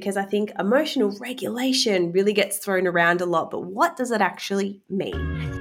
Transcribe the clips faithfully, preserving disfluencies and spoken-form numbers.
because I think emotional regulation really gets thrown around a lot, but what does it actually mean?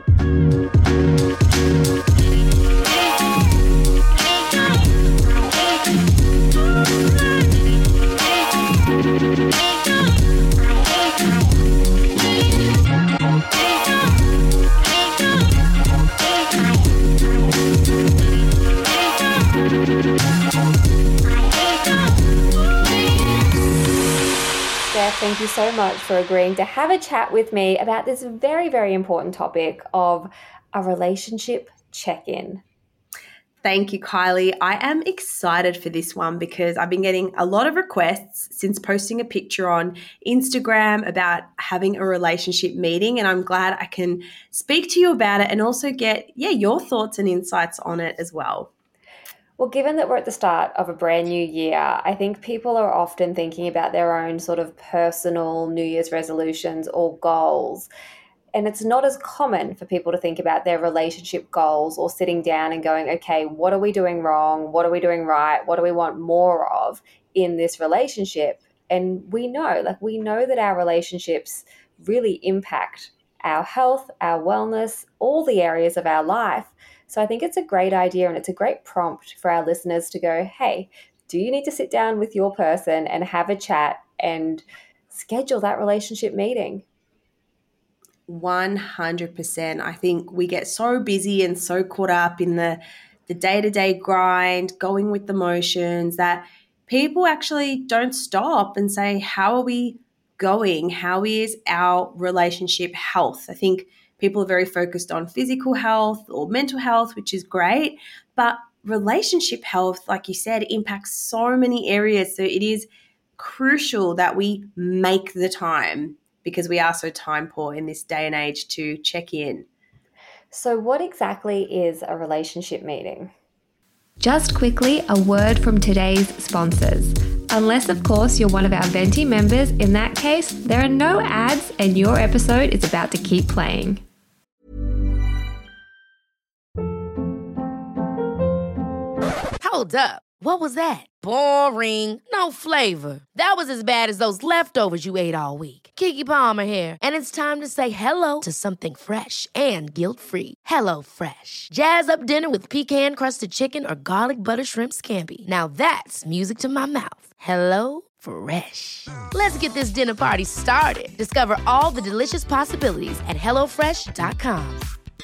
Thank you so much for agreeing to have a chat with me about this very, very important topic of a relationship check-in. Thank you, Kylie. I am excited for this one because I've been getting a lot of requests since posting a picture on Instagram about having a relationship meeting, and I'm glad I can speak to you about it and also get, yeah, your thoughts and insights on it as well. Well, given that we're at the start of a brand new year, I think people are often thinking about their own sort of personal New Year's resolutions or goals. And it's not as common for people to think about their relationship goals or sitting down and going, okay, what are we doing wrong? What are we doing right? What do we want more of in this relationship? And we know, like we know that our relationships really impact our health, our wellness, all the areas of our life. So I think it's a great idea and it's a great prompt for our listeners to go, hey, do you need to sit down with your person and have a chat and schedule that relationship meeting? one hundred percent. I think we get so busy and so caught up in the, the day-to-day grind, going with the motions, that people actually don't stop and say, how are we going? How is our relationship health? I think people are very focused on physical health or mental health, which is great, but relationship health, like you said, impacts so many areas. So it is crucial that we make the time, because we are so time poor in this day and age, to check in. So what exactly is a relationship meeting? Just quickly, a word from today's sponsors. Unless, of course, you're one of our Venti members, in that case, there are no ads and your episode is about to keep playing. Hold up. What was that? Boring. No flavor. That was as bad as those leftovers you ate all week. Keke Palmer here, and it's time to say hello to something fresh and guilt-free. Hello Fresh. Jazz up dinner with pecan-crusted chicken or garlic butter shrimp scampi. Now that's music to my mouth. Hello Fresh. Let's get this dinner party started. Discover all the delicious possibilities at hello fresh dot com.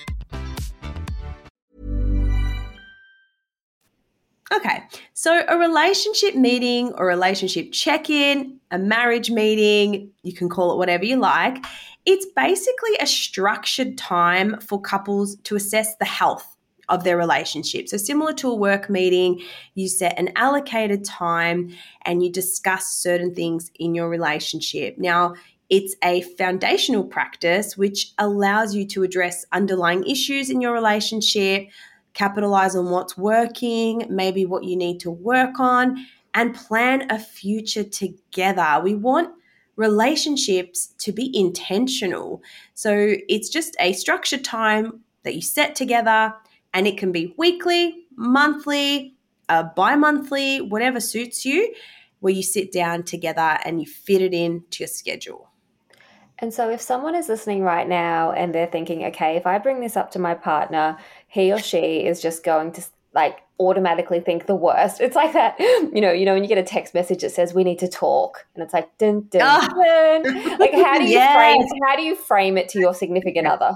Okay, so a relationship meeting or relationship check-in, a marriage meeting, you can call it whatever you like. It's basically a structured time for couples to assess the health of their relationship. So similar to a work meeting, you set an allocated time and you discuss certain things in your relationship. Now, it's a foundational practice which allows you to address underlying issues in your relationship, capitalize on what's working, maybe what you need to work on, and plan a future together. We want relationships to be intentional. So it's just a structured time that you set together, and it can be weekly, monthly, uh, bi-monthly, whatever suits you, where you sit down together and you fit it into your schedule. And so if someone is listening right now and they're thinking, okay, if I bring this up to my partner, he or she is just going to like automatically think the worst. It's like that, you know, you know, when you get a text message that says we need to talk and it's like, dun, dun, oh. dun. Like how do you yes. frame how do you frame it to your significant other?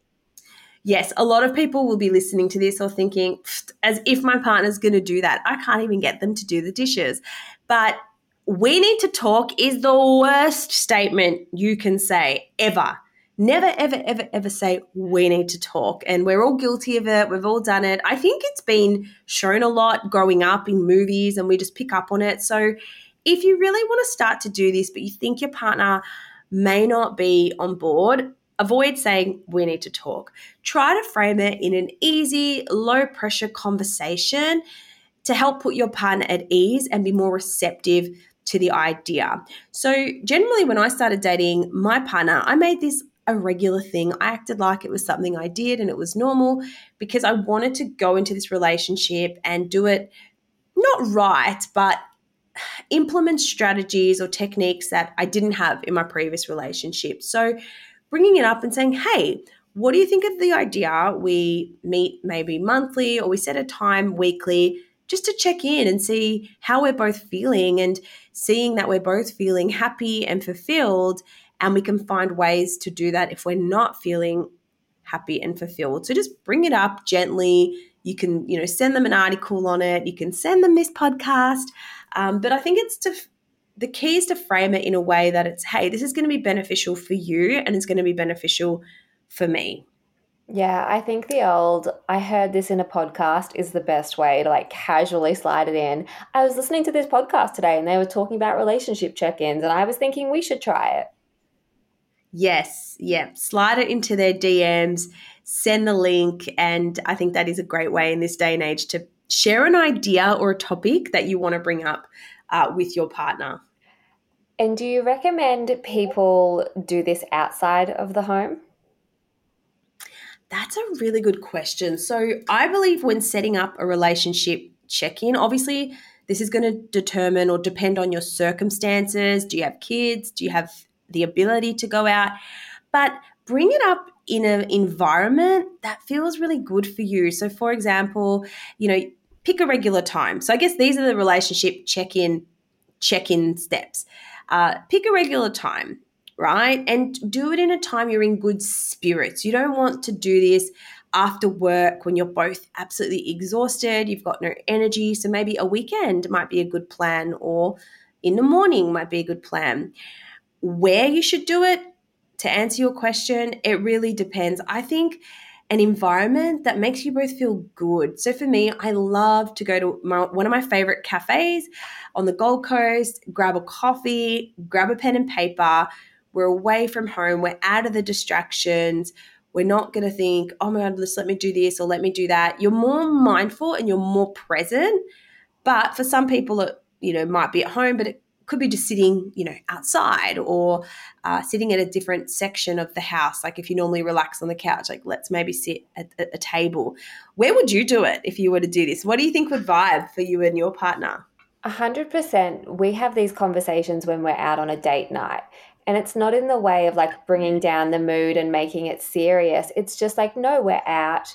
Yes, a lot of people will be listening to this or thinking, as if my partner's going to do that. I can't even get them to do the dishes. But we need to talk is the worst statement you can say ever. Never, ever, ever, ever say we need to talk. And we're all guilty of it. We've all done it. I think it's been shown a lot growing up in movies and we just pick up on it. So if you really want to start to do this, but you think your partner may not be on board, avoid saying we need to talk. Try to frame it in an easy, low-pressure conversation to help put your partner at ease and be more receptive to the idea. So generally when I started dating my partner, I made this a regular thing. I acted like it was something I did and it was normal because I wanted to go into this relationship and do it not right, but implement strategies or techniques that I didn't have in my previous relationship. So bringing it up and saying, hey, what do you think of the idea we meet maybe monthly or we set a time weekly just to check in and see how we're both feeling, and seeing that we're both feeling happy and fulfilled, and we can find ways to do that if we're not feeling happy and fulfilled. So just bring it up gently. You can, you know, send them an article on it. You can send them this podcast. Um, but I think it's to the key is to frame it in a way that it's, hey, this is going to be beneficial for you and it's going to be beneficial for me. Yeah, I think the old, I heard this in a podcast is the best way to like casually slide it in. I was listening to this podcast today and they were talking about relationship check-ins and I was thinking we should try it. Yes, yeah. Slide it into their D Ms, send the link, and I think that is a great way in this day and age to share an idea or a topic that you want to bring up uh, with your partner. And do you recommend people do this outside of the home? That's a really good question. So I believe when setting up a relationship check-in, obviously this is going to determine or depend on your circumstances. Do you have kids? Do you have the ability to go out? But bring it up in an environment that feels really good for you. So for example, you know, pick a regular time. So I guess these are the relationship check-in check-in steps. Uh, pick a regular time, right? And do it in a time you're in good spirits. You don't want to do this after work when you're both absolutely exhausted, you've got no energy. So maybe a weekend might be a good plan, or in the morning might be a good plan. Where you should do it, to answer your question, it really depends. I think an environment that makes you both feel good. So for me, I love to go to my, one of my favorite cafes on the Gold Coast, grab a coffee, grab a pen and paper. We're away from home. We're out of the distractions. We're not going to think, oh my God, just let me do this or let me do that. You're more mindful and you're more present. But for some people, it, you know, might be at home, but it could be just sitting, you know, outside, or uh, sitting at a different section of the house. Like if you normally relax on the couch, like let's maybe sit at a table. Where would you do it if you were to do this? What do you think would vibe for you and your partner? A hundred percent. We have these conversations when we're out on a date night. And it's not in the way of like bringing down the mood and making it serious. It's just like, no, we're out.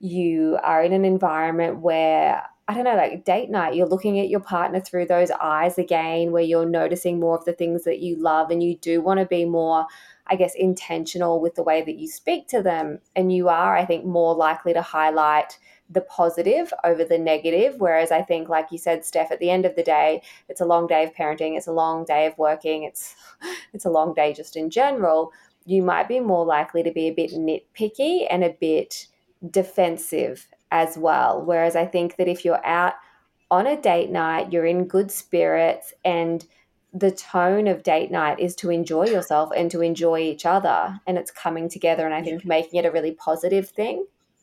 You are in an environment where, I don't know, like date night, you're looking at your partner through those eyes again, where you're noticing more of the things that you love, and you do want to be more, I guess, intentional with the way that you speak to them. And you are, I think, more likely to highlight the positive over the negative. Whereas I think, like you said, Steph, at the end of the day, it's a long day of parenting, it's a long day of working, it's it's a long day just in general. You might be more likely to be a bit nitpicky and a bit defensive as well. Whereas I think that if you're out on a date night, you're in good spirits, and the tone of date night is to enjoy yourself and to enjoy each other, and it's coming together, and I think making it a really positive thing.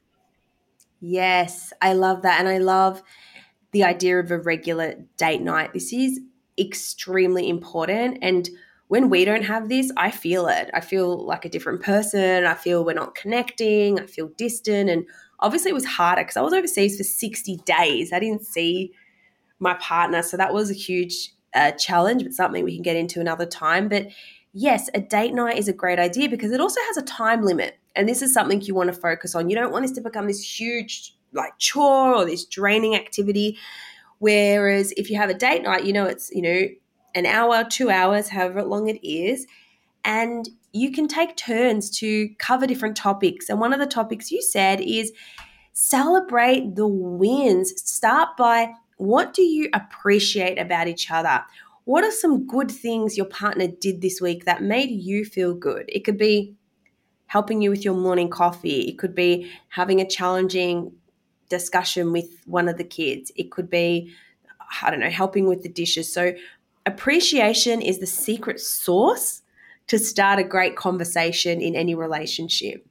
Yes, I love that. And I love the idea of a regular date night. This is extremely important. And when we don't have this, I feel it. I feel like a different person. I feel we're not connecting. I feel distant. And obviously it was harder because I was overseas for sixty days. I didn't see my partner. So that was a huge uh, challenge, but something we can get into another time. But yes, a date night is a great idea because it also has a time limit. And this is something you want to focus on. You don't want this to become this huge like chore or this draining activity. Whereas if you have a date night, you know, it's, you know, an hour, two hours, however long it is. And you can take turns to cover different topics. And one of the topics you said is celebrate the wins. Start by, what do you appreciate about each other? What are some good things your partner did this week that made you feel good? It could be helping you with your morning coffee. It could be having a challenging discussion with one of the kids. It could be, I don't know, helping with the dishes. So appreciation is the secret sauce to start a great conversation in any relationship.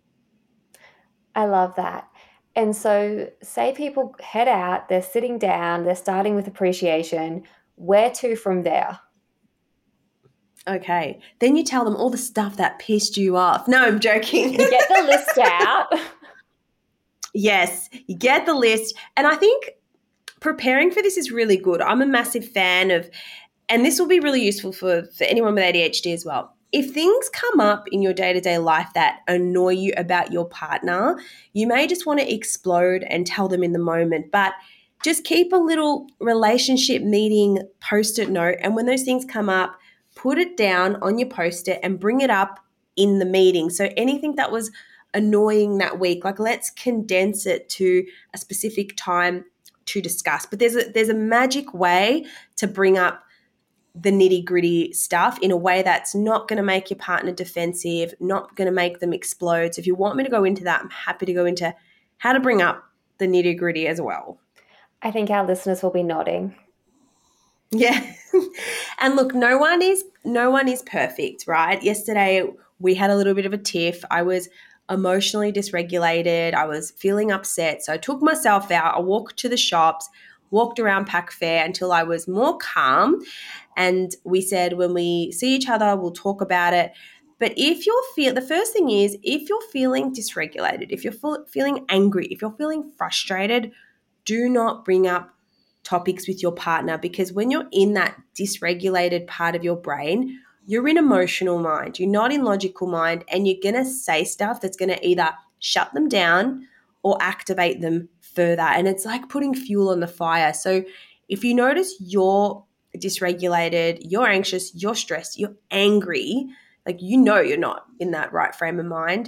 I love that. And so say people head out, they're sitting down, they're starting with appreciation. Where to from there? Okay. Then you tell them all the stuff that pissed you off. No, I'm joking. You get the list out. Yes, you get the list. And I think preparing for this is really good. I'm a massive fan of, and this will be really useful for, for anyone with A D H D as well. If things come up in your day-to-day life that annoy you about your partner, you may just want to explode and tell them in the moment, but just keep a little relationship meeting post-it note, and when those things come up, put it down on your post-it and bring it up in the meeting. So anything that was annoying that week, like let's condense it to a specific time to discuss. But there's a there's a magic way to bring up the nitty-gritty stuff in a way that's not going to make your partner defensive, not going to make them explode. So if you want me to go into that, I'm happy to go into how to bring up the nitty-gritty as well. I think our listeners will be nodding. Yeah. And look, no one is no one is perfect, right? Yesterday we had a little bit of a tiff. I was emotionally dysregulated. I was feeling upset. So I took myself out. I walked to the shops, walked around Pack Fair until I was more calm. And we said, when we see each other, we'll talk about it. But if you're feel, the first thing is, if you're feeling dysregulated, if you're full, feeling angry, if you're feeling frustrated, do not bring up topics with your partner, because when you're in that dysregulated part of your brain, you're in emotional mind, you're not in logical mind, and you're going to say stuff that's going to either shut them down or activate them further. And it's like putting fuel on the fire. So if you notice you're dysregulated, you're anxious, you're stressed, you're angry, like you know you're not in that right frame of mind,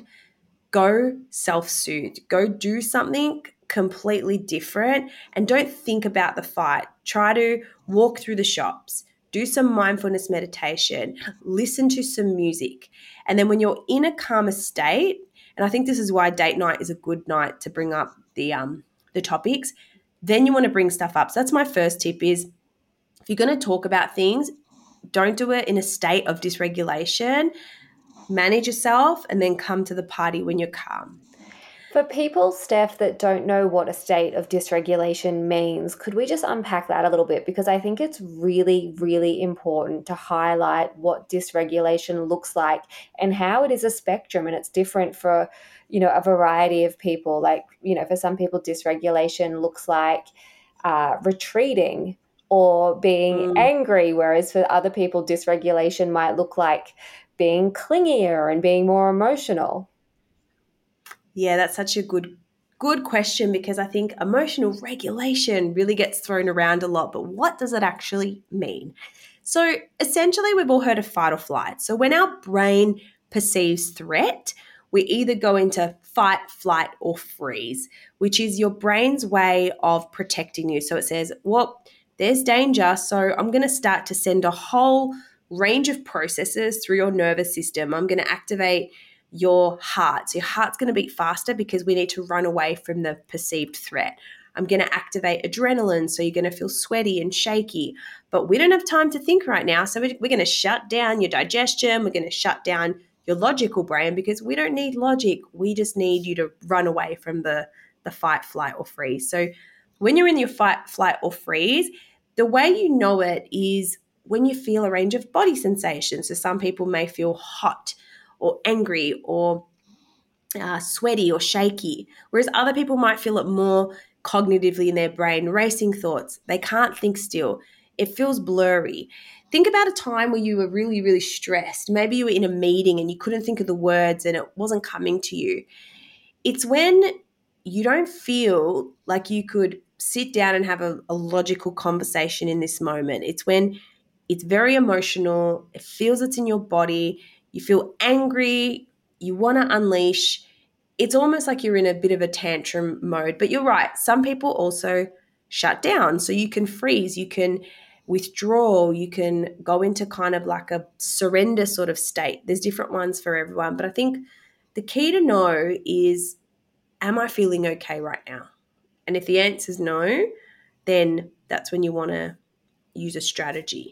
go self-soothe, go do something completely different, and don't think about the fight. Try to walk through the shops, do some mindfulness meditation, listen to some music. And then when you're in a calmer state, and I think this is why date night is a good night to bring up the um the topics, then you want to bring stuff up. So that's my first tip is, if you're going to talk about things, don't do it in a state of dysregulation. Manage yourself and then come to the party when you're calm. For people, Steph, that don't know what a state of dysregulation means, could we just unpack that a little bit? Because I think it's really, really important to highlight what dysregulation looks like and how it is a spectrum, and it's different for, you know, a variety of people. Like, you know, for some people, dysregulation looks like uh, retreating or being Mm. angry, whereas for other people, dysregulation might look like being clingier and being more emotional. Yeah, that's such a good good question, because I think emotional regulation really gets thrown around a lot, but what does it actually mean? So essentially, we've all heard of fight or flight. So when our brain perceives threat, we either go into fight, flight, or freeze, which is your brain's way of protecting you. So it says, well, there's danger, so I'm going to start to send a whole range of processes through your nervous system. I'm going to activate your heart. So your heart's going to beat faster because we need to run away from the perceived threat. I'm going to activate adrenaline, so you're going to feel sweaty and shaky. But we don't have time to think right now, so we're going to shut down your digestion. We're going to shut down your logical brain, because we don't need logic. We just need you to run away from the, the fight, flight, or freeze. So when you're in your fight, flight, or freeze, the way you know it is when you feel a range of body sensations. So some people may feel hot or angry or uh, sweaty or shaky, whereas other people might feel it more cognitively in their brain, racing thoughts. They can't think still. It feels blurry. Think about a time where you were really, really stressed. Maybe you were in a meeting and you couldn't think of the words and it wasn't coming to you. It's when you don't feel like you could sit down and have a, a logical conversation in this moment. It's when it's very emotional. It feels it's in your body. You feel angry, you want to unleash. It's almost like you're in a bit of a tantrum mode. But you're right, some people also shut down. So you can freeze, you can withdraw, you can go into kind of like a surrender sort of state. There's different ones for everyone. But I think the key to know is, am I feeling okay right now? And if the answer is no, then that's when you want to use a strategy.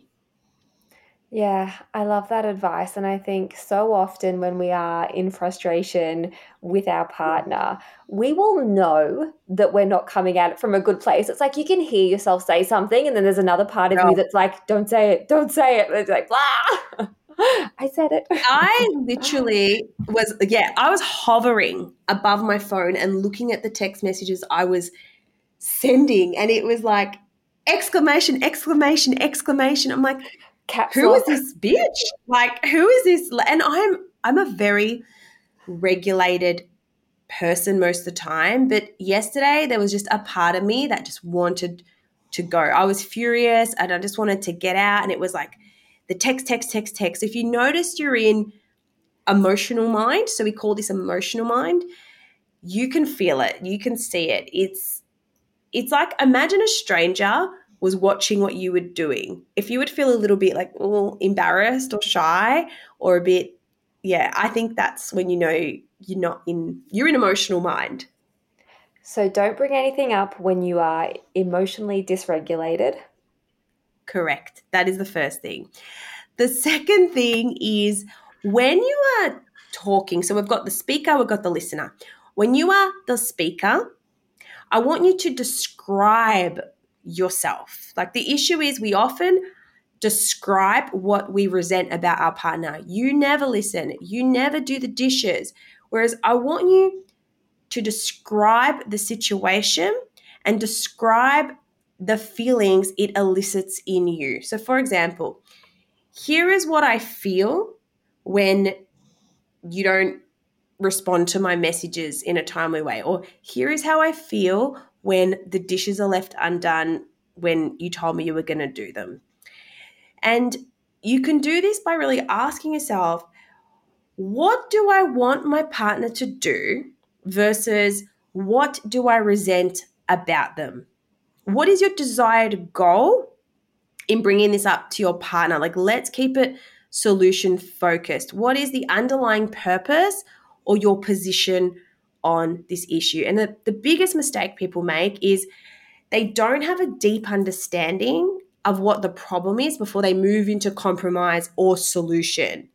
Yeah, I love that advice. And I think so often when we are in frustration with our partner, we will know that we're not coming at it from a good place. It's like you can hear yourself say something, and then there's another part of No. you that's like, don't say it, don't say it. And it's like, blah, I said it. I literally was, yeah, I was hovering above my phone and looking at the text messages I was sending, and it was like exclamation, exclamation, exclamation. I'm like, Caps who lock. is this bitch? Like, who is this? And I'm I'm a very regulated person most of the time, but yesterday there was just a part of me that just wanted to go. I was furious and I just wanted to get out, and it was like the text, text, text, text. If you noticed you're in emotional mind, so we call this emotional mind, you can feel it, you can see it. It's it's like, imagine a stranger was watching what you were doing. If you would feel a little bit like, oh, embarrassed or shy or a bit, yeah, I think that's when you know you're not in, you're in emotional mind. So don't bring anything up when you are emotionally dysregulated. Correct. That is the first thing. The second thing is when you are talking, so we've got the speaker, we've got the listener. When you are the speaker, I want you to describe yourself. Like, the issue is we often describe what we resent about our partner. You never listen. You never do the dishes. Whereas I want you to describe the situation and describe the feelings it elicits in you. So, for example, here is what I feel when you don't respond to my messages in a timely way, or here is how I feel when the dishes are left undone when you told me you were going to do them. And you can do this by really asking yourself, what do I want my partner to do versus what do I resent about them? What is your desired goal in bringing this up to your partner? Like, let's keep it solution focused. What is the underlying purpose or your position on this issue? And the, the biggest mistake people make is they don't have a deep understanding of what the problem is before they move into compromise or solution.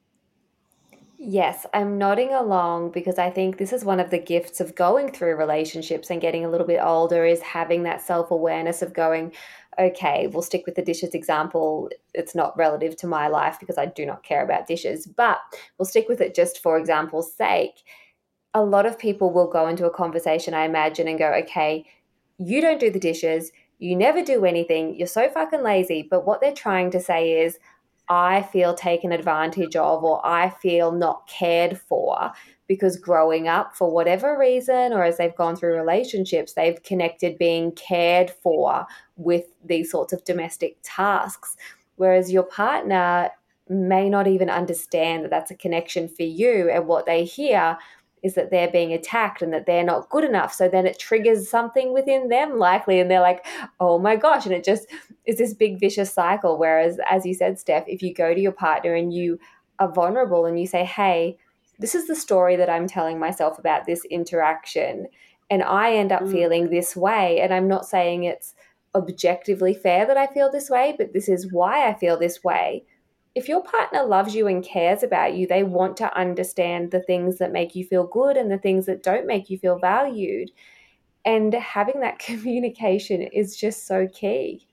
Yes, I'm nodding along because I think this is one of the gifts of going through relationships and getting a little bit older, is having that self-awareness of going, okay, we'll stick with the dishes example. It's not relative to my life because I do not care about dishes, but we'll stick with it just for example's sake. A lot of people will go into a conversation, I imagine, and go, okay, you don't do the dishes, you never do anything, you're so fucking lazy. But what they're trying to say is, I feel taken advantage of, or I feel not cared for, because growing up, for whatever reason, or as they've gone through relationships, they've connected being cared for with these sorts of domestic tasks. Whereas your partner may not even understand that that's a connection for you, and what they hear is that they're being attacked and that they're not good enough. So then it triggers something within them likely, and they're like, oh my gosh. And it just is this big vicious cycle. Whereas, as you said, Steph, if you go to your partner and you are vulnerable and you say, hey, this is the story that I'm telling myself about this interaction, and I end up mm. feeling this way. And I'm not saying it's objectively fair that I feel this way, but this is why I feel this way. If your partner loves you and cares about you, they want to understand the things that make you feel good and the things that don't make you feel valued. And having that communication is just so key.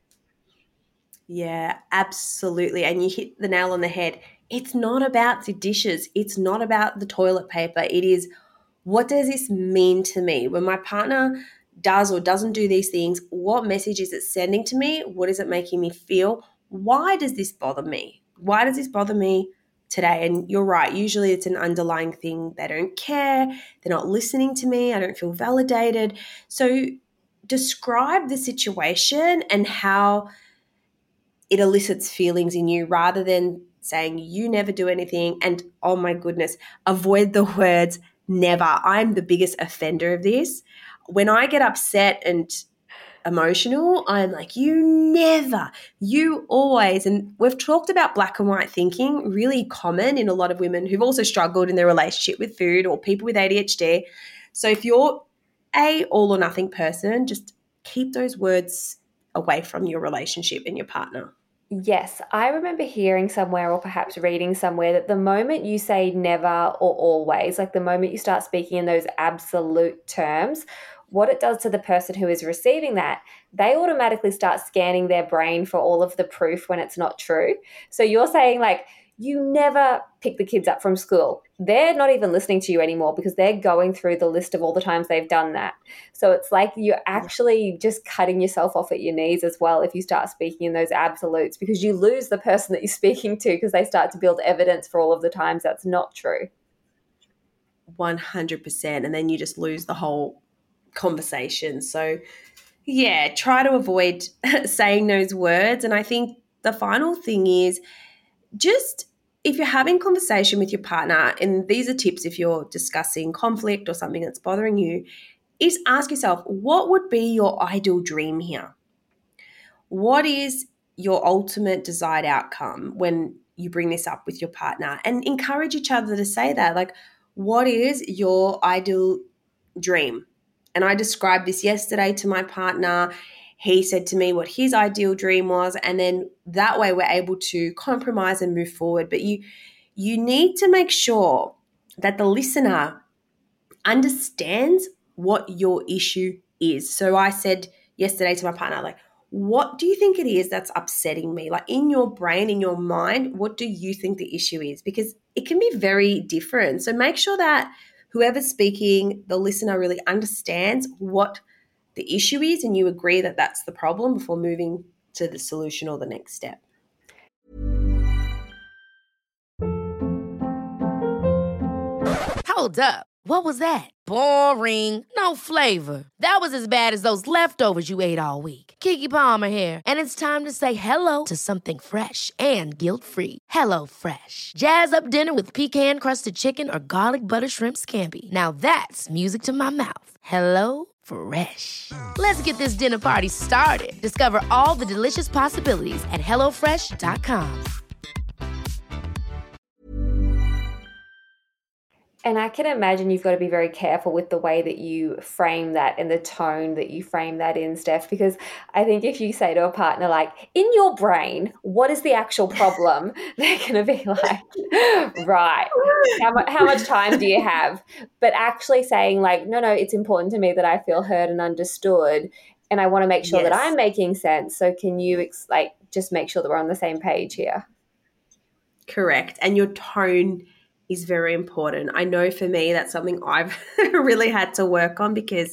Yeah, absolutely. And you hit the nail on the head. It's not about the dishes. It's not about the toilet paper. It is, what does this mean to me? When my partner does or doesn't do these things, what message is it sending to me? What is it making me feel? Why does this bother me? Why does this bother me today? And you're right. Usually it's an underlying thing. They don't care. They're not listening to me. I don't feel validated. So describe the situation and how it elicits feelings in you, rather than saying you never do anything. And oh my goodness, avoid the words never. I'm the biggest offender of this. When I get upset and emotional, I'm like, you never, you always. And we've talked about black and white thinking, really common in a lot of women who've also struggled in their relationship with food, or people with A D H D. So if you're a all or nothing person, just keep those words away from your relationship and your partner. Yes, I remember hearing somewhere, or perhaps reading somewhere, that the moment you say never or always, like the moment you start speaking in those absolute terms, what it does to the person who is receiving that, they automatically start scanning their brain for all of the proof when it's not true. So you're saying like, you never pick the kids up from school. They're not even listening to you anymore because they're going through the list of all the times they've done that. So it's like you're actually just cutting yourself off at your knees as well if you start speaking in those absolutes, because you lose the person that you're speaking to because they start to build evidence for all of the times that's not true. one hundred percent. And then you just lose the whole conversation. So, yeah, try to avoid saying those words. And I think the final thing is just if you're having conversation with your partner, and these are tips if you're discussing conflict or something that's bothering you, is ask yourself, what would be your ideal dream here? What is your ultimate desired outcome when you bring this up with your partner? And encourage each other to say that. Like, what is your ideal dream? And I described this yesterday to my partner. He said to me what his ideal dream was, and then that way we're able to compromise and move forward. But you you need to make sure that the listener understands what your issue is. So I said yesterday to my partner, like, what do you think it is that's upsetting me? Like, in your brain, in your mind, what do you think the issue is? Because it can be very different. So make sure that whoever's speaking, the listener really understands what the issue is, and you agree that that's the problem before moving to the solution or the next step. Hold up. What was that? Boring. No flavor. That was as bad as those leftovers you ate all week. Keke Palmer here, and it's time to say hello to something fresh and guilt-free. Hello Fresh. Jazz up dinner with pecan-crusted chicken or garlic butter shrimp scampi. Now that's music to my mouth. Hello Fresh. Let's get this dinner party started. Discover all the delicious possibilities at hello fresh dot com. And I can imagine you've got to be very careful with the way that you frame that and the tone that you frame that in, Steph, because I think if you say to a partner, like, in your brain, what is the actual problem? They're going to be like, right, how, mu- how much time do you have? But actually saying, like, no, no, it's important to me that I feel heard and understood, and I want to make sure Yes. that I'm making sense. So can you, ex- like, just make sure that we're on the same page here? Correct. And your tone is very important. I know for me that's something I've really had to work on, because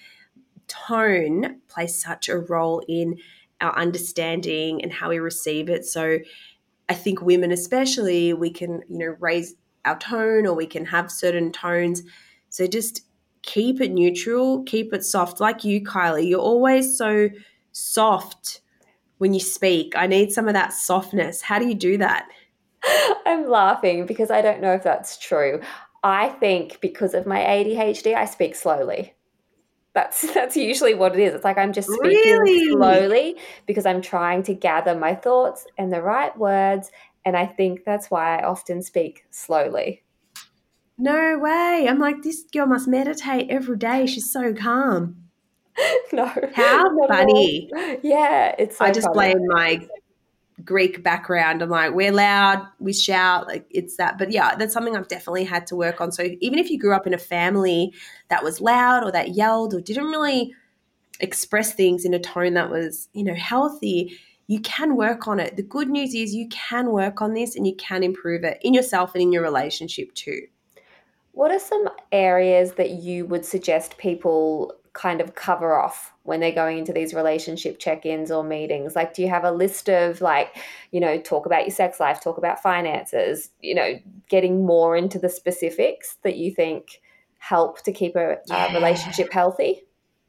tone plays such a role in our understanding and how we receive it. So I think women especially, we can, you know, raise our tone, or we can have certain tones. So just keep it neutral, keep it soft. Like you, Kylie, you're always so soft when you speak. I need some of that softness. How do you do that? I'm laughing because I don't know if that's true. I think because of my A D H D, I speak slowly. That's that's usually what it is. It's like I'm just speaking Really? slowly because I'm trying to gather my thoughts and the right words, and I think that's why I often speak slowly. No way. I'm like, this girl must meditate every day. She's so calm. No. How not at funny. all. Yeah, it's so I just funny. blame my Greek background. I'm like, we're loud, we shout, like it's that. But yeah, that's something I've definitely had to work on. So even if you grew up in a family that was loud or that yelled or didn't really express things in a tone that was, you know, healthy, you can work on it. The good news is you can work on this and you can improve it in yourself and in your relationship too. What are some areas that you would suggest people kind of cover off when they're going into these relationship check-ins or meetings? Like, do you have a list of, like, you know, talk about your sex life, talk about finances, you know, getting more into the specifics that you think help to keep a Yeah. uh, relationship healthy?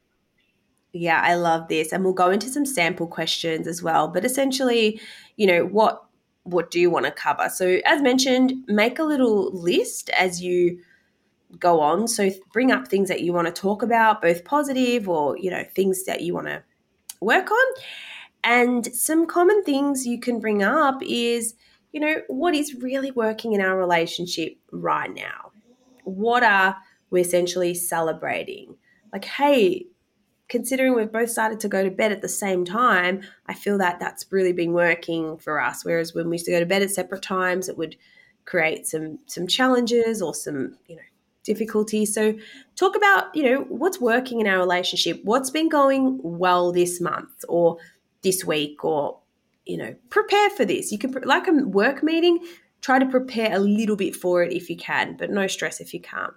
Yeah, I love this. And we'll go into some sample questions as well. But essentially, you know, what what do you want to cover? So as mentioned, make a little list as you go on. So bring up things that you want to talk about, both positive or, you know, things that you want to work on. And some common things you can bring up is, you know, what is really working in our relationship right now? What are we essentially celebrating? Like, hey, considering we've both started to go to bed at the same time, I feel that that's really been working for us. Whereas when we used to go to bed at separate times, it would create some some challenges or some, you know, difficulty. So talk about, you know, what's working in our relationship, what's been going well this month or this week, or, you know, prepare for this. You can, like a work meeting, try to prepare a little bit for it if you can, but no stress if you can't.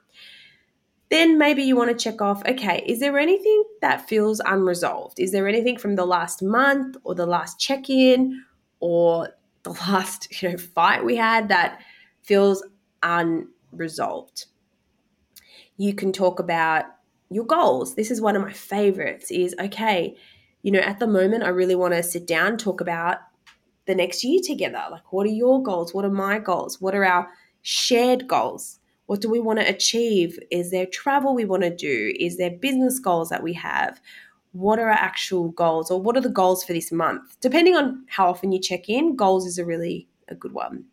Then maybe you want to check off, okay, is there anything that feels unresolved? Is there anything from the last month or the last check-in or the last, you know, fight we had that feels unresolved? You can talk about your goals. This is one of my favorites is, okay, you know, at the moment I really want to sit down and talk about the next year together. Like, what are your goals? What are my goals? What are our shared goals? What do we want to achieve? Is there travel we want to do? Is there business goals that we have? What are our actual goals, or what are the goals for this month? Depending on how often you check in, goals is a really a good one.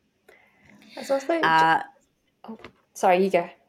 That's also Uh, oh, sorry, you go.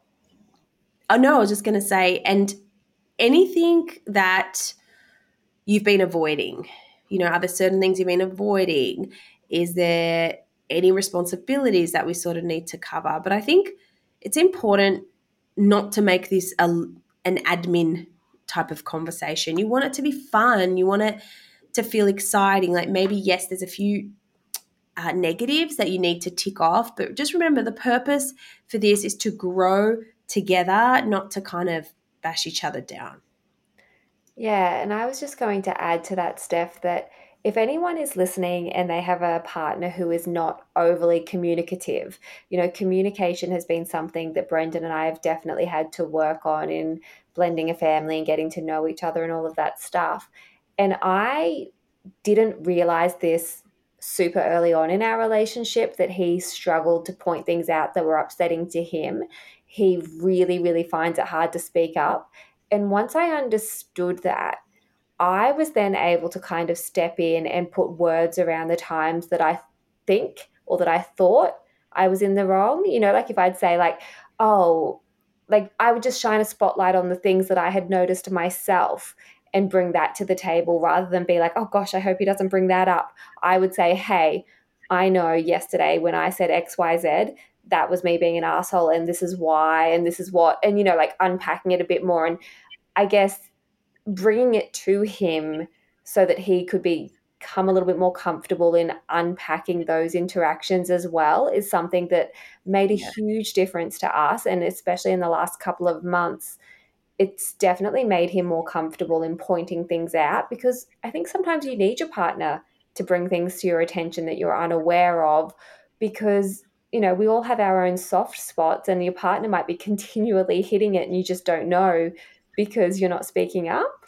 Oh no, I was just going to say, and anything that you've been avoiding, you know, are there certain things you've been avoiding? Is there any responsibilities that we sort of need to cover? But I think it's important not to make this a, an admin type of conversation. You want it to be fun. You want it to feel exciting. Like maybe, yes, there's a few uh, negatives that you need to tick off, but just remember the purpose for this is to grow together, not to kind of bash each other down. Yeah, and I was just going to add to that, Steph, that if anyone is listening and they have a partner who is not overly communicative, you know, communication has been something that Brendan and I have definitely had to work on in blending a family and getting to know each other and all of that stuff. And I didn't realize this super early on in our relationship, that he struggled to point things out that were upsetting to him. He really, really finds it hard to speak up. And once I understood that, I was then able to kind of step in and put words around the times that I think or that I thought I was in the wrong. You know, like if I'd say like, oh, like I would just shine a spotlight on the things that I had noticed myself and bring that to the table rather than be like, oh gosh, I hope he doesn't bring that up. I would say, hey, I know yesterday when I said X, Y, Z, that was me being an asshole and this is why and this is what, and, you know, like unpacking it a bit more. And I guess bringing it to him so that he could become a little bit more comfortable in unpacking those interactions as well is something that made a Yeah. huge difference to us. And especially in the last couple of months, it's definitely made him more comfortable in pointing things out, because I think sometimes you need your partner to bring things to your attention that you're unaware of, because, you know, we all have our own soft spots and your partner might be continually hitting it and you just don't know because you're not speaking up.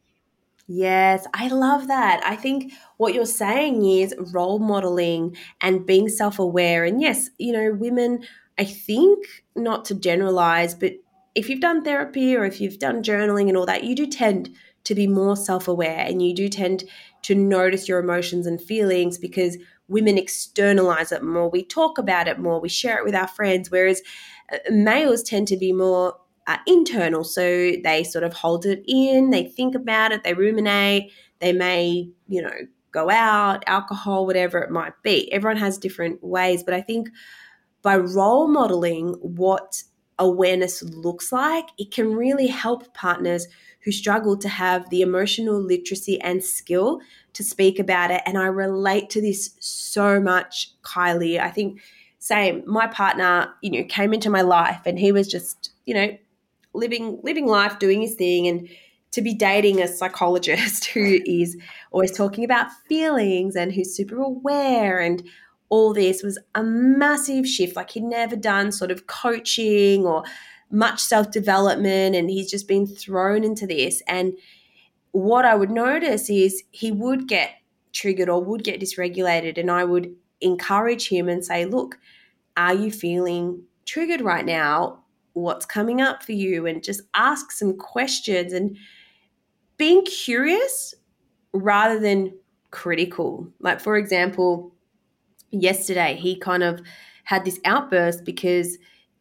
Yes, I love that. I think what you're saying is role modeling and being self-aware. And yes, you know, women, I think, not to generalize, but if you've done therapy or if you've done journaling and all that, you do tend to be more self-aware and you do tend to notice your emotions and feelings because women externalize it more. We talk about it more. We share it with our friends, whereas uh, males tend to be more Uh, internal. So they sort of hold it in, they think about it, they ruminate, they may, you know, go out, alcohol, whatever it might be. Everyone has different ways. But I think by role modeling what awareness looks like, it can really help partners who struggle to have the emotional literacy and skill to speak about it. And I relate to this so much, Kylie. I think same, my partner, you know, came into my life and he was just, you know, living living life, doing his thing, and to be dating a psychologist who is always talking about feelings and who's super aware and all this was a massive shift. Like he'd never done sort of coaching or much self-development, and he's just been thrown into this. And what I would notice is he would get triggered or would get dysregulated, and I would encourage him and say, look, are you feeling triggered right now? What's coming up for you? And just ask some questions and being curious rather than critical. Like, for example, yesterday he kind of had this outburst because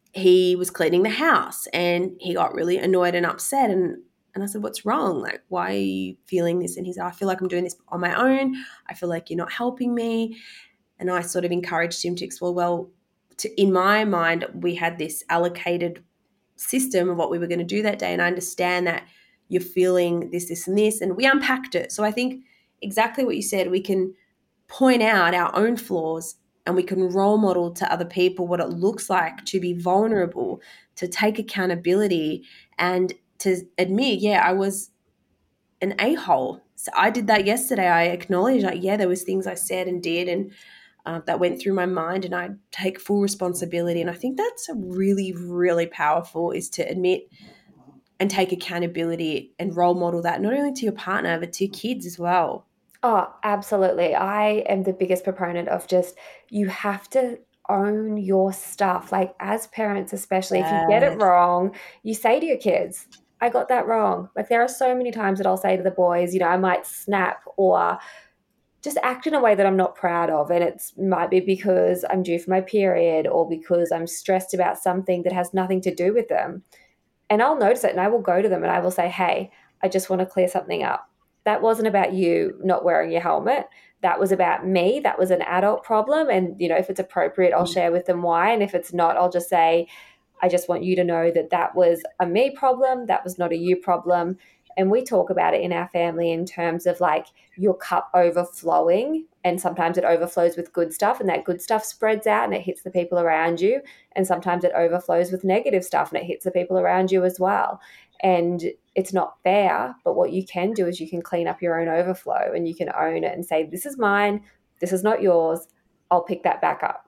he was cleaning the house and he got really annoyed and upset. And, and I said, what's wrong? Like, why are you feeling this? And he's like, I feel like I'm doing this on my own. I feel like you're not helping me. And I sort of encouraged him to explore, well, to, in my mind, we had this allocated system of what we were going to do that day. And I understand that you're feeling this, this, and this. And we unpacked it. So I think exactly what you said, we can point out our own flaws and we can role model to other people what it looks like to be vulnerable, to take accountability, and to admit, yeah, I was an a-hole. So I did that yesterday. I acknowledged, like, yeah, there was things I said and did, and uh, that went through my mind, and I take full responsibility. And I think that's really, really powerful, is to admit and take accountability and role model that, not only to your partner, but to your kids as well. Oh, absolutely. I am the biggest proponent of just, you have to own your stuff. Like, as parents, especially, if you get it Yes. wrong, you say to your kids, I got that wrong. Like, there are so many times that I'll say to the boys, you know, I might snap or just act in a way that I'm not proud of. And it might be because I'm due for my period or because I'm stressed about something that has nothing to do with them. And I'll notice it, and I will go to them and I will say, hey, I just want to clear something up. That wasn't about you not wearing your helmet. That was about me. That was an adult problem. And, you know, if it's appropriate, I'll share with them why. And if it's not, I'll just say, I just want you to know that that was a me problem. That was not a you problem. And we talk about it in our family in terms of like your cup overflowing, and sometimes it overflows with good stuff, and that good stuff spreads out and it hits the people around you. And sometimes it overflows with negative stuff and it hits the people around you as well. And it's not fair, but what you can do is you can clean up your own overflow, and you can own it and say, this is mine, this is not yours, I'll pick that back up.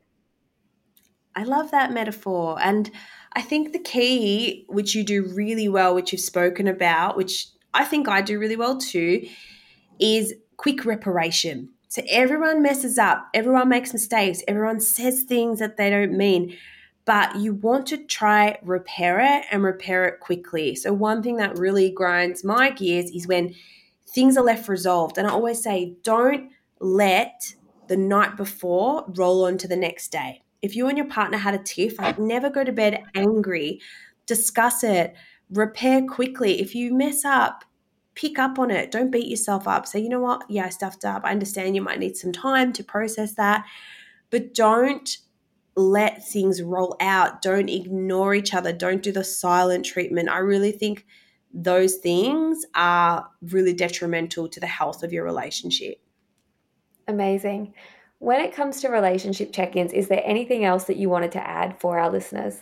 I love that metaphor. And I think the key, which you do really well, which you've spoken about, which I think I do really well too, is quick reparation. So everyone messes up, everyone makes mistakes, everyone says things that they don't mean, but you want to try repair it and repair it quickly. So one thing that really grinds my gears is when things are left resolved. And I always say, don't let the night before roll on to the next day. If you and your partner had a tiff, like, never go to bed angry. Discuss it. Repair quickly. If you mess up, pick up on it. Don't beat yourself up. Say, you know what? Yeah, I stuffed up. I understand you might need some time to process that. But don't let things roll out. Don't ignore each other. Don't do the silent treatment. I really think those things are really detrimental to the health of your relationship. Amazing. When it comes to relationship check-ins, is there anything else that you wanted to add for our listeners?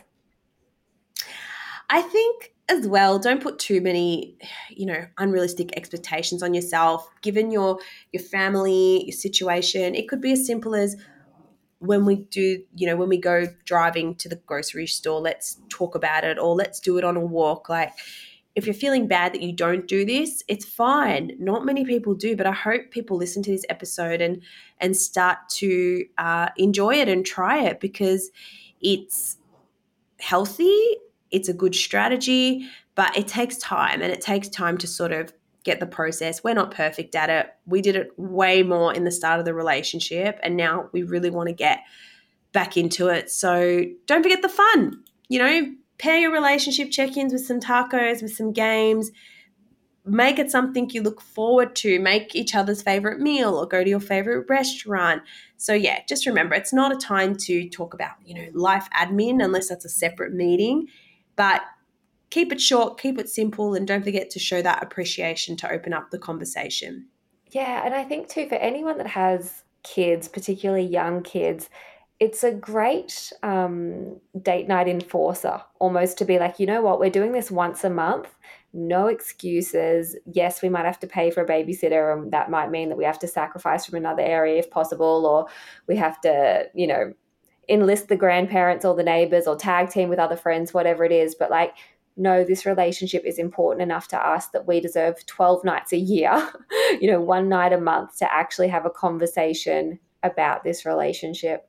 I think as well, don't put too many, you know, unrealistic expectations on yourself. Given your your family, your situation, it could be as simple as, when we do, you know, when we go driving to the grocery store, let's talk about it, or let's do it on a walk. Like, if you're feeling bad that you don't do this, it's fine. Not many people do, but I hope people listen to this episode and and start to uh, enjoy it and try it, because it's healthy, it's a good strategy, but it takes time, and it takes time to sort of get the process. We're not perfect at it. We did it way more in the start of the relationship, and now we really want to get back into it. So don't forget the fun, you know, pair your relationship check-ins with some tacos, with some games. Make it something you look forward to. Make each other's favorite meal or go to your favorite restaurant. So yeah, just remember, it's not a time to talk about, you know, life admin unless that's a separate meeting, but keep it short, keep it simple, and don't forget to show that appreciation to open up the conversation. Yeah, and I think too, for anyone that has kids, particularly young kids, it's a great um, date night enforcer, almost, to be like, you know what, we're doing this once a month, no excuses. Yes, we might have to pay for a babysitter, and that might mean that we have to sacrifice from another area if possible, or we have to, you know, enlist the grandparents or the neighbors or tag team with other friends, whatever it is. But like, no, this relationship is important enough to us that we deserve twelve nights a year, you know, one night a month, to actually have a conversation about this relationship.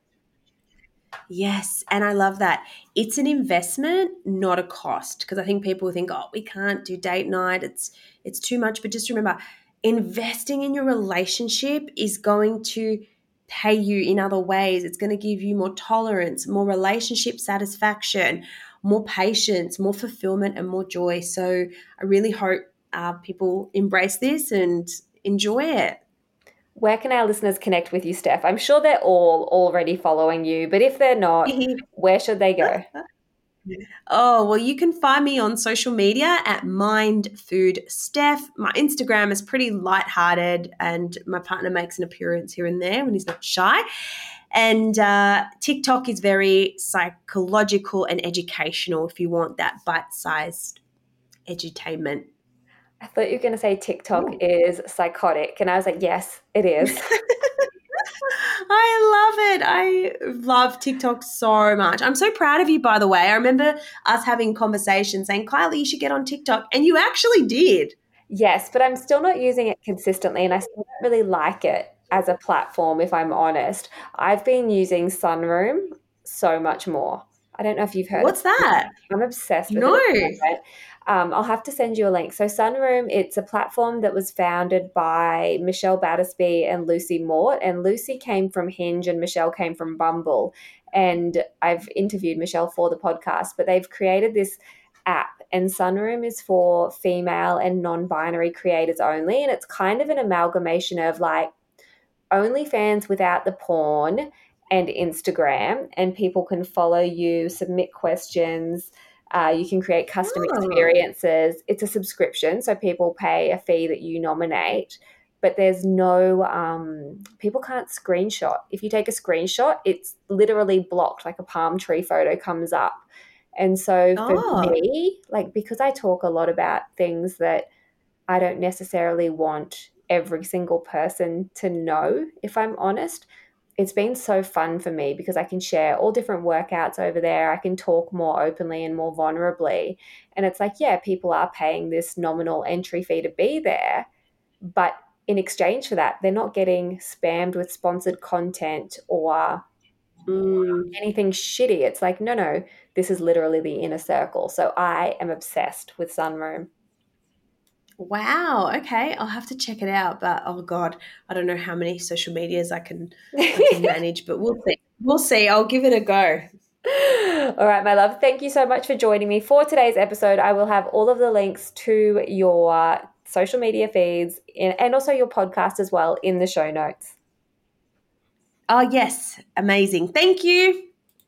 Yes, and I love that. It's an investment, not a cost, because I think people think, oh, we can't do date night. It's it's too much. But just remember, investing in your relationship is going to pay you in other ways. It's going to give you more tolerance, more relationship satisfaction, more patience, more fulfillment, and more joy. So I really hope uh, people embrace this and enjoy it. Where can our listeners connect with you, Steph? I'm sure they're all already following you, but if they're not, where should they go? Oh, well, you can find me on social media at Mind Food Steph. My Instagram is pretty lighthearted, and my partner makes an appearance here and there when he's not shy. And uh, TikTok is very psychological and educational if you want that bite-sized edutainment. I thought you were going to say TikTok Ooh. is psychotic. And I was like, yes, it is. I love it. I love TikTok so much. I'm so proud of you, by the way. I remember us having conversations saying, Kylie, you should get on TikTok. And you actually did. Yes, but I'm still not using it consistently, and I still don't really like it as a platform, if I'm honest. I've been using Sunroom so much more. I don't know if you've heard What's of that? I'm obsessed with no. it. No. Um, I'll have to send you a link. So Sunroom, it's a platform that was founded by Michelle Battersby and Lucy Mort. And Lucy came from Hinge and Michelle came from Bumble. And I've interviewed Michelle for the podcast, but they've created this app. And Sunroom is for female and non-binary creators only. And it's kind of an amalgamation of like OnlyFans without the porn and Instagram. And people can follow you, submit questions. Uh, you can create custom oh. experiences. It's a subscription, so people pay a fee that you nominate, but there's no, um, people can't screenshot. If you take a screenshot, it's literally blocked, like a palm tree photo comes up. And so for oh. me, like because I talk a lot about things that I don't necessarily want every single person to know, if I'm honest, it's been so fun for me because I can share all different workouts over there. I can talk more openly and more vulnerably. And it's like, yeah, people are paying this nominal entry fee to be there. But in exchange for that, they're not getting spammed with sponsored content or mm. anything shitty. It's like, no, no, this is literally the inner circle. So I am obsessed with Sunroom. Wow. Okay. I'll have to check it out. But, oh, God, I don't know how many social medias I can, I can manage, but we'll see. We'll see. I'll give it a go. All right, my love. Thank you so much for joining me for today's episode. I will have all of the links to your social media feeds in, and also your podcast as well in the show notes. Oh, yes. Amazing. Thank you.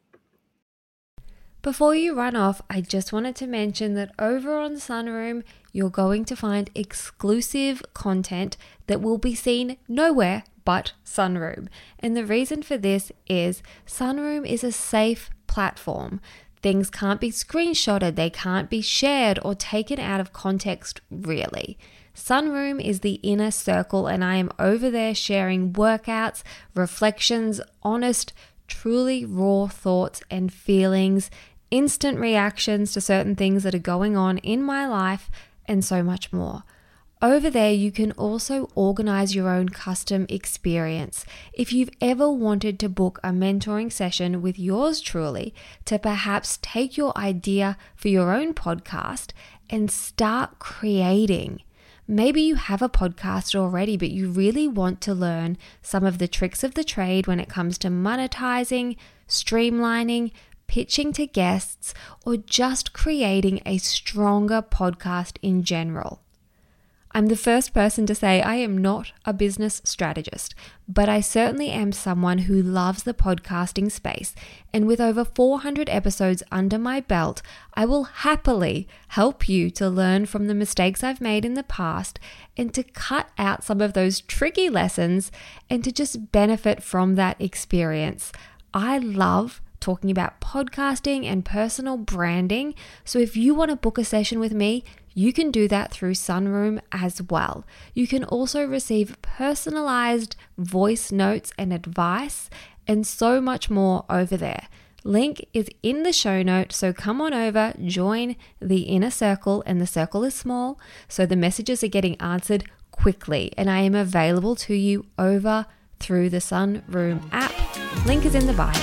Before you run off, I just wanted to mention that over on Sunroom, you're going to find exclusive content that will be seen nowhere but Sunroom. And the reason for this is Sunroom is a safe platform. Things can't be screenshotted, they can't be shared or taken out of context, really. Sunroom is the inner circle, and I am over there sharing workouts, reflections, honest, truly raw thoughts and feelings, instant reactions to certain things that are going on in my life, and so much more. Over there, you can also organize your own custom experience. If you've ever wanted to book a mentoring session with yours truly to perhaps take your idea for your own podcast and start creating. Maybe you have a podcast already, but you really want to learn some of the tricks of the trade when it comes to monetizing, streamlining, pitching to guests, or just creating a stronger podcast in general. I'm the first person to say I am not a business strategist, but I certainly am someone who loves the podcasting space. And with over four hundred episodes under my belt, I will happily help you to learn from the mistakes I've made in the past and to cut out some of those tricky lessons and to just benefit from that experience. I love talking about podcasting and personal branding. So if you want to book a session with me, you can do that through Sunroom as well. You can also receive personalized voice notes and advice and so much more over there. Link is in the show note, so come on over, join the inner circle, and the circle is small, so the messages are getting answered quickly, and I am available to you over through the Sunroom app. Link is in the bio.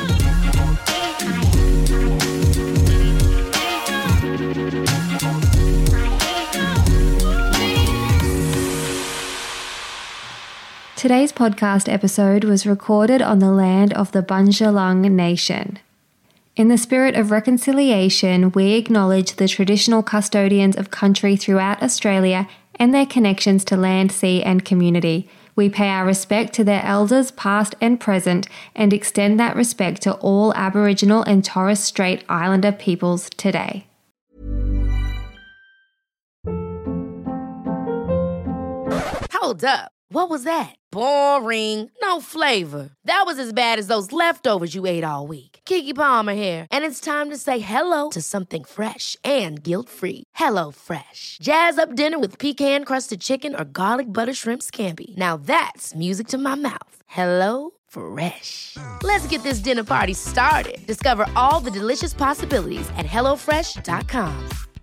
Today's podcast episode was recorded on the land of the Bundjalung Nation. In the spirit of reconciliation, we acknowledge the traditional custodians of country throughout Australia and their connections to land, sea, and community. We pay our respect to their elders past and present and extend that respect to all Aboriginal and Torres Strait Islander peoples today. Hold up. What was that? Boring. No flavor. That was as bad as those leftovers you ate all week. Keke Palmer here, and it's time to say hello to something fresh and guilt-free. Hello Fresh. Jazz up dinner with pecan-crusted chicken or garlic butter shrimp scampi. Now that's music to my mouth. Hello Fresh. Let's get this dinner party started. Discover all the delicious possibilities at hello fresh dot com.